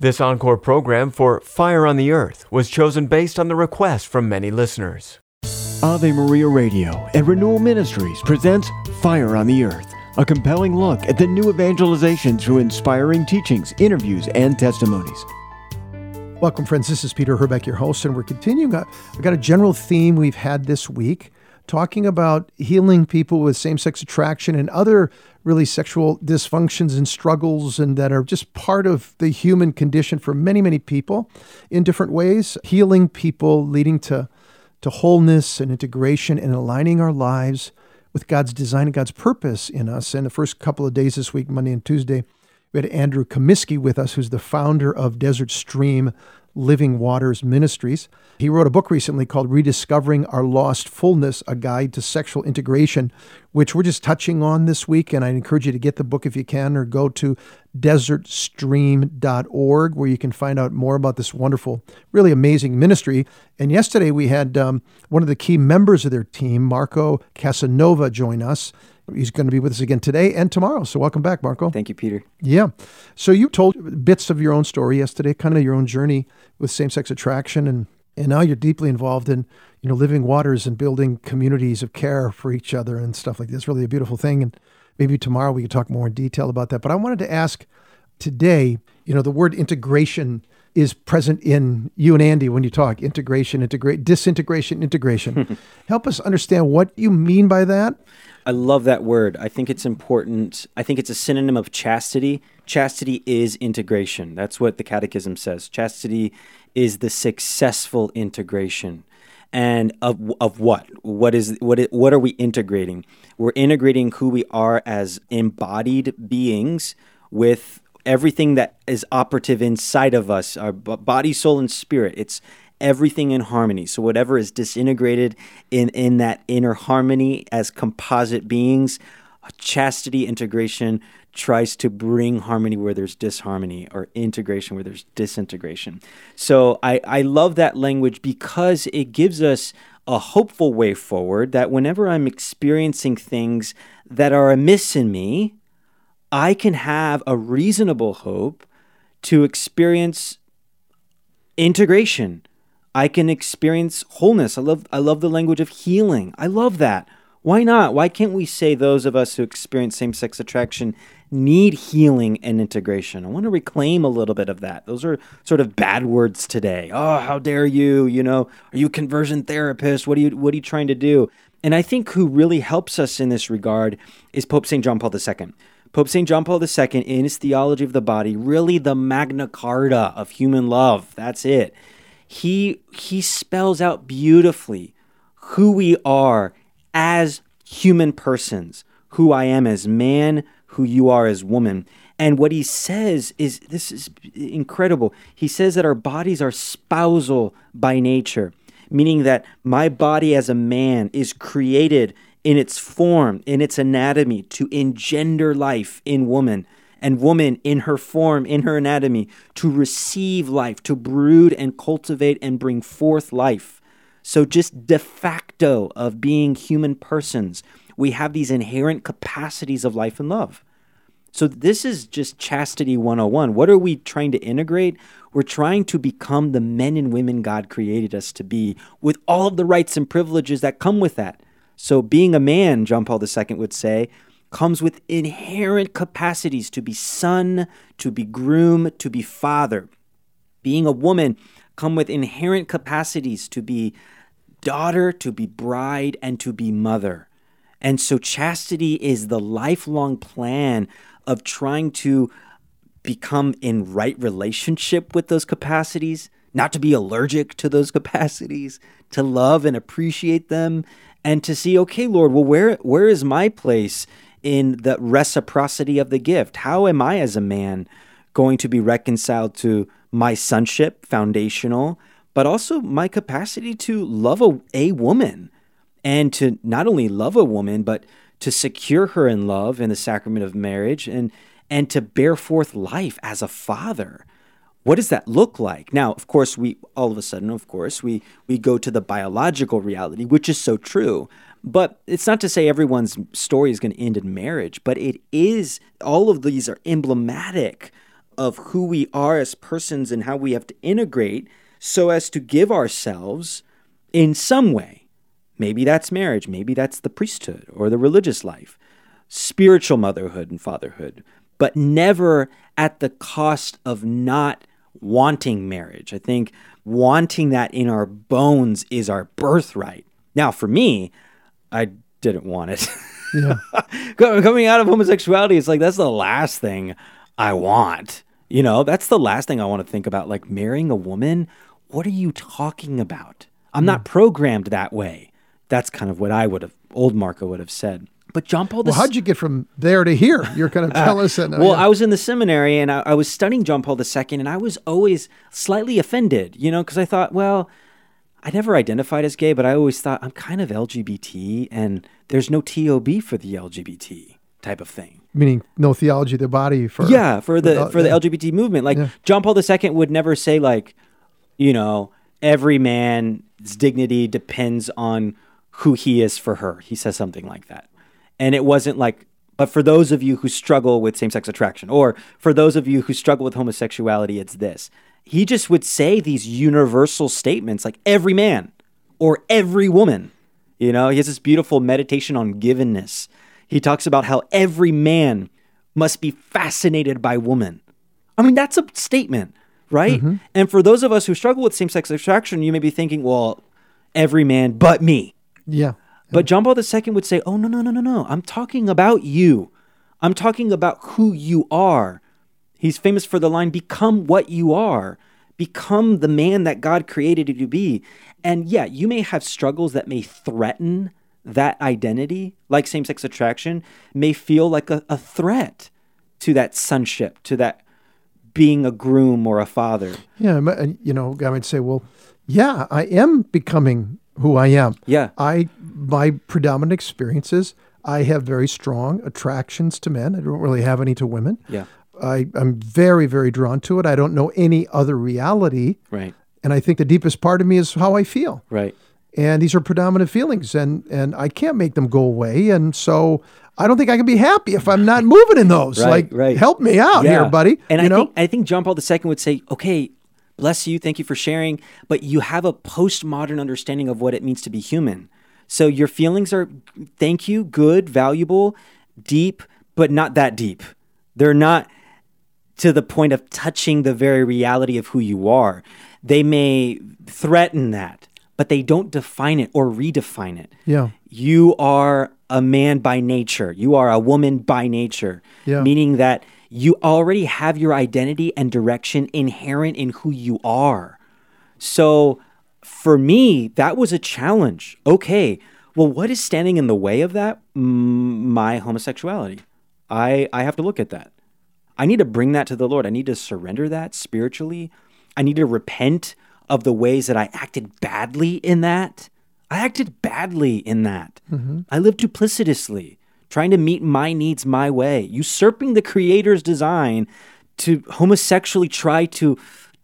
This encore program for Fire on the Earth was chosen based on the request from many listeners. Ave Maria Radio and Renewal Ministries presents Fire on the Earth, a compelling look at the new evangelization through inspiring teachings, interviews, and testimonies. Welcome, friends. This is Peter Herbeck, your host, and we're continuing. I've got a general theme we've had this week, talking about healing people with same-sex attraction and other really sexual dysfunctions and struggles, and that are just part of the human condition for many, many people in different ways. Healing people, leading to wholeness and integration, and aligning our lives with God's design and God's purpose in us. And the first couple of days this week, Monday and Tuesday, we had Andrew Comiskey with us, who's the founder of Desert Stream Living Waters Ministries. He wrote a book recently called Rediscovering Our Lost Fullness, A Guide to Sexual Integration, which we're just touching on this week. And I encourage you to get the book if you can, or go to desertstream.org, where you can find out more about this wonderful, really amazing ministry. And yesterday we had one of the key members of their team, Marco Casanova, join us. He's going to be with us again today and tomorrow. So welcome back, Marco. Thank you, Peter. Yeah. So you told bits of your own story yesterday, kind of your own journey with same-sex attraction, and now you're deeply involved in, living waters and building communities of care for each other and stuff like this. It's really a beautiful thing. And maybe tomorrow we could talk more in detail about that. But I wanted to ask today, the word integration is present in you and Andy when you talk. Integration, disintegration, integration. Help us understand what you mean by that. I love that word. I think it's important. I think it's a synonym of chastity. Chastity is integration. That's what the Catechism says. Chastity is the successful integration. And of what? What are we integrating? We're integrating who we are as embodied beings with everything that is operative inside of us, our body, soul, and spirit. It's everything in harmony. So whatever is disintegrated in that inner harmony as composite beings, chastity integration tries to bring harmony where there's disharmony, or integration where there's disintegration. So I love that language because it gives us a hopeful way forward, that whenever I'm experiencing things that are amiss in me, I can have a reasonable hope to experience integration. I can experience wholeness. I love the language of healing. I love that. Why not? Why can't we say those of us who experience same-sex attraction need healing and integration? I want to reclaim a little bit of that. Those are sort of bad words today. Oh, how dare you? Are you a conversion therapist? What are you trying to do? And I think who really helps us in this regard is Pope St. John Paul II. Pope St. John Paul II, in his theology of the body, really the Magna Carta of human love. That's it. He spells out beautifully who we are as human persons, who I am as man, who you are as woman. And what he says is, this is incredible. He says that our bodies are spousal by nature, meaning that my body as a man is created in its form, in its anatomy, to engender life in woman, and woman in her form, in her anatomy, to receive life, to brood and cultivate and bring forth life. So just de facto of being human persons, we have these inherent capacities of life and love. So this is just chastity 101. What are we trying to integrate? We're trying to become the men and women God created us to be, with all of the rights and privileges that come with that. So being a man, John Paul II would say, comes with inherent capacities to be son, to be groom, to be father. Being a woman comes with inherent capacities to be daughter, to be bride, and to be mother. And so chastity is the lifelong plan of trying to become in right relationship with those capacities, not to be allergic to those capacities, to love and appreciate them, and to see, okay, Lord, well, where is my place in the reciprocity of the gift? How am I as a man going to be reconciled to my sonship, foundational, but also my capacity to love a woman, and to not only love a woman, but to secure her in love in the sacrament of marriage, and to bear forth life as a father. What does that look like? Now, of course, we go to the biological reality, which is so true. But it's not to say everyone's story is going to end in marriage, but it is, all of these are emblematic of who we are as persons and how we have to integrate so as to give ourselves in some way. Maybe that's marriage. Maybe that's the priesthood or the religious life, spiritual motherhood and fatherhood, but never at the cost of not wanting marriage. I think wanting that in our bones is our birthright. Now, for me, I didn't want it. Yeah. Coming out of homosexuality, it's like, that's the last thing I want. You know, that's the last thing I want to think about. Like, marrying a woman, what are you talking about? I'm not programmed that way. That's kind of what old Marco would have said. But John Paul II... Well, how'd you get from there to here? You're going to tell us that now. Well, I was in the seminary, and I was studying John Paul II, and I was always slightly offended, because I thought, well, I never identified as gay, but I always thought I'm kind of LGBT, and there's no TOB for the LGBT type of thing. Meaning no theology of the body for... Yeah, for the LGBT movement. Like, John Paul II would never say, like, every man's dignity depends on who he is for her. He says something like that. And it wasn't like, but for those of you who struggle with same-sex attraction, or for those of you who struggle with homosexuality, it's this. He just would say these universal statements like every man or every woman. He has this beautiful meditation on givenness. He talks about how every man must be fascinated by woman. I mean, that's a statement, right? Mm-hmm. And for those of us who struggle with same-sex attraction, you may be thinking, well, every man but me. Yeah. But John Paul II would say, oh, no. I'm talking about you. I'm talking about who you are. He's famous for the line, become what you are. Become the man that God created you to be. And yeah, you may have struggles that may threaten that identity, like same-sex attraction, may feel like a threat to that sonship, to that being a groom or a father. Yeah, and I would say, well, yeah, I am becoming who I am. Yeah. My predominant experiences, I have very strong attractions to men. I don't really have any to women. Yeah. I'm very, very drawn to it. I don't know any other reality. Right. And I think the deepest part of me is how I feel. Right. And these are predominant feelings, and I can't make them go away. And so I don't think I can be happy if I'm not moving in those. Right. Help me out here, buddy. And I think John Paul II would say, okay, bless you, thank you for sharing, but you have a postmodern understanding of what it means to be human. So your feelings are, thank you, good, valuable, deep, but not that deep. They're not to the point of touching the very reality of who you are. They may threaten that, but they don't define it or redefine it. Yeah. You are a man by nature. You are a woman by nature, meaning that you already have your identity and direction inherent in who you are. So for me, that was a challenge. Okay, well, what is standing in the way of that? My homosexuality. I have to look at that. I need to bring that to the Lord. I need to surrender that spiritually. I need to repent of the ways that I acted badly in that. I acted badly in that. Mm-hmm. I lived duplicitously, trying to meet my needs my way, usurping the Creator's design to homosexually try to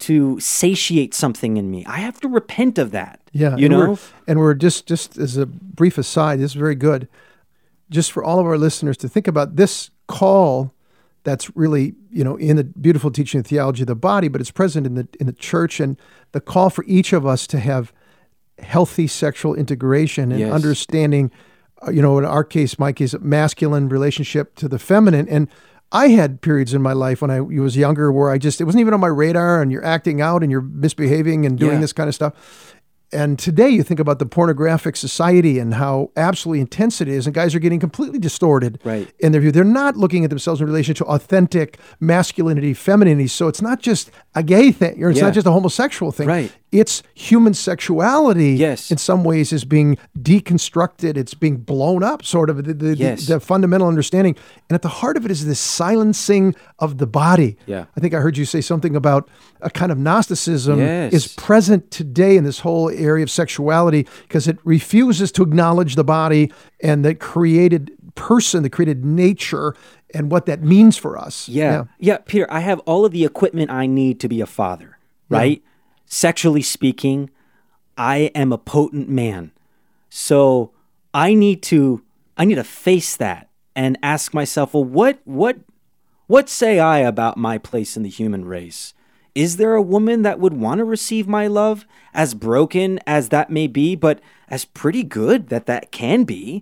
satiate something in me. I have to repent of that. Yeah, we're just as a brief aside, this is very good. Just for all of our listeners to think about this call that's really, in the beautiful teaching of theology of the body, but it's present in the church, and the call for each of us to have healthy sexual integration and understanding, in my case, masculine relationship to the feminine. And I had periods in my life when I was younger where it wasn't even on my radar, and you're acting out and you're misbehaving and doing this kind of stuff. And today you think about the pornographic society and how absolutely intense it is, and guys are getting completely distorted in their view. They're not looking at themselves in relation to authentic masculinity, femininity. So it's not just a gay thing, or it's not just a homosexual thing. Right. It's human sexuality in some ways is being deconstructed. It's being blown up, sort of, the fundamental understanding. And at the heart of it is this silencing of the body. Yeah. I think I heard you say something about a kind of Gnosticism is present today in this whole area of sexuality, because it refuses to acknowledge the body and the created person, the created nature, and what that means for us. Yeah, Peter, I have all of the equipment I need to be a father, right? Sexually speaking, I am a potent man. So I need to face that and ask myself, well, What say I about my place in the human race? Is there a woman that would want to receive my love, as broken as that may be, but as pretty good that can be?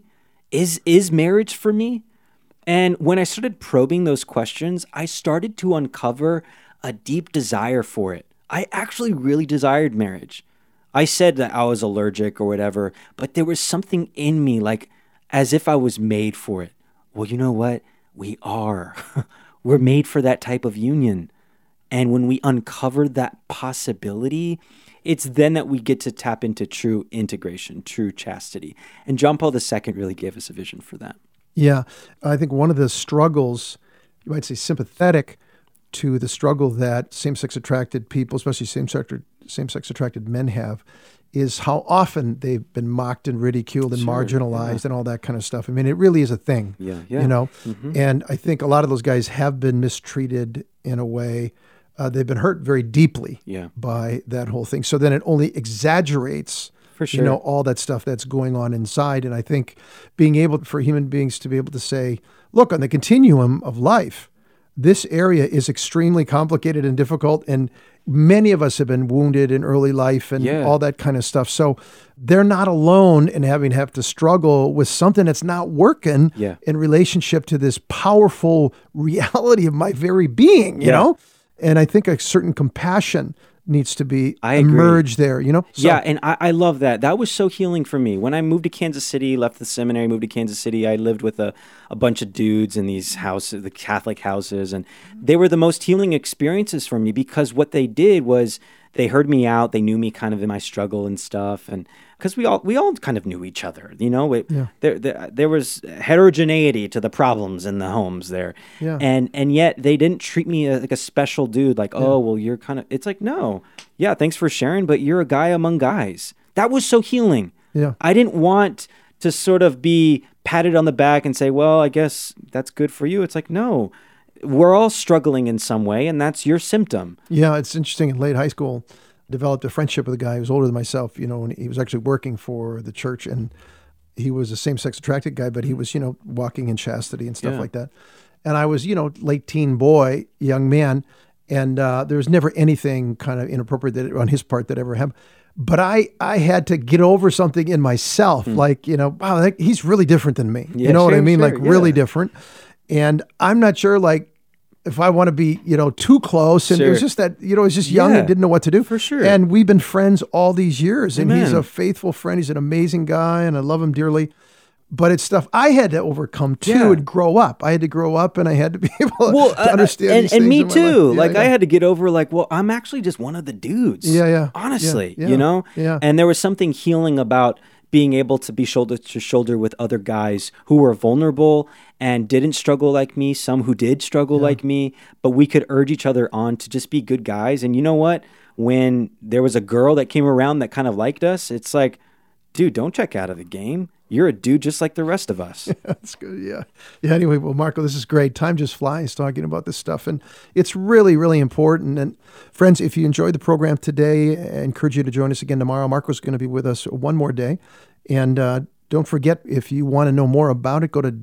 Is marriage for me? And when I started probing those questions, I started to uncover a deep desire for it. I actually really desired marriage. I said that I was allergic or whatever, but there was something in me, like as if I was made for it. Well, you know what? We are. We're made for that type of union. And when we uncover that possibility, it's then that we get to tap into true integration, true chastity. And John Paul II really gave us a vision for that. Yeah, I think one of the struggles, you might say sympathetic to the struggle that same-sex attracted people, especially same-sex attracted men have, is how often they've been mocked and ridiculed and marginalized and all that kind of stuff. I mean, it really is a thing, you know? And I think a lot of those guys have been mistreated in a way. They've been hurt very deeply by that whole thing. So then it only exaggerates, all that stuff that's going on inside. And I think being able for human beings to be able to say, look, on the continuum of life, this area is extremely complicated and difficult. And many of us have been wounded in early life and all that kind of stuff. So they're not alone in have to struggle with something that's not working in relationship to this powerful reality of my very being, you know? And I think a certain compassion needs to be emerged there, you know? So, and I love that. That was so healing for me. When I moved to Kansas City, left the seminary, moved to Kansas City, I lived with a bunch of dudes in these houses, the Catholic houses, and they were the most healing experiences for me because what they did was they heard me out. They knew me kind of in my struggle and stuff. And because we all kind of knew each other, you know, there was heterogeneity to the problems in the homes there. Yeah. And yet they didn't treat me like a special dude, like, oh, well, you're kind of, it's like, no, thanks for sharing, but you're a guy among guys. That was so healing. Yeah. I didn't want to sort of be patted on the back and say, well, I guess that's good for you. It's like, no, we're all struggling in some way, and that's your symptom. Yeah, it's interesting. In late high school, developed a friendship with a guy who was older than myself, you know, and he was actually working for the church, and he was a same-sex attracted guy, but he was, you know, walking in chastity and stuff like that. And I was, you know, late teen boy, young man, and there was never anything kind of inappropriate on his part that ever happened. But I had to get over something in myself, like, you know, wow, he's really different than me. You know what I mean? Like really different. And I'm not sure, like, if I want to be, you know, too close. And it was just that, you know, I was just young and didn't know what to do. For sure. And we've been friends all these years. And he's a faithful friend. He's an amazing guy, and I love him dearly. But it's stuff I had to overcome too and grow up. I had to grow up, and I had to be able to understand these things. And me too. Like I had to get over, like, well, I'm actually just one of the dudes. Honestly, you know? Yeah. And there was something healing about being able to be shoulder to shoulder with other guys who were vulnerable and didn't struggle like me, some who did struggle like me, but we could urge each other on to just be good guys. And you know what? When there was a girl that came around that kind of liked us, it's like, dude, don't check out of the game. You're a dude just like the rest of us. That's good. Yeah. Anyway, well, Marco, this is great. Time just flies talking about this stuff. And it's really, really important. And friends, if you enjoyed the program today, I encourage you to join us again tomorrow. Marco's going to be with us one more day. And don't forget, if you want to know more about it, go to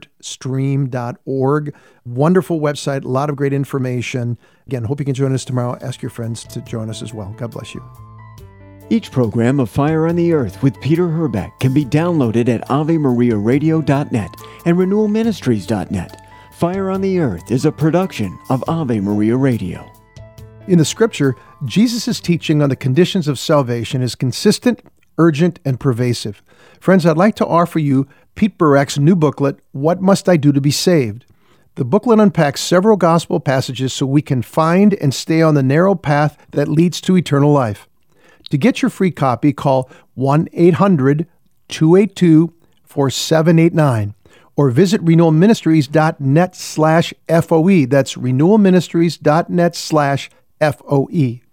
desertstream.org. Wonderful website, a lot of great information. Again, hope you can join us tomorrow. Ask your friends to join us as well. God bless you. Each program of Fire on the Earth with Peter Herbeck can be downloaded at AveMariaRadio.net and RenewalMinistries.net. Fire on the Earth is a production of Ave Maria Radio. In the scripture, Jesus' teaching on the conditions of salvation is consistent, urgent, and pervasive. Friends, I'd like to offer you Pete Burek's new booklet, What Must I Do to Be Saved? The booklet unpacks several gospel passages so we can find and stay on the narrow path that leads to eternal life. To get your free copy, call 1-800-282-4789 or visit renewalministries.net/FOE. That's renewalministries.net/FOE.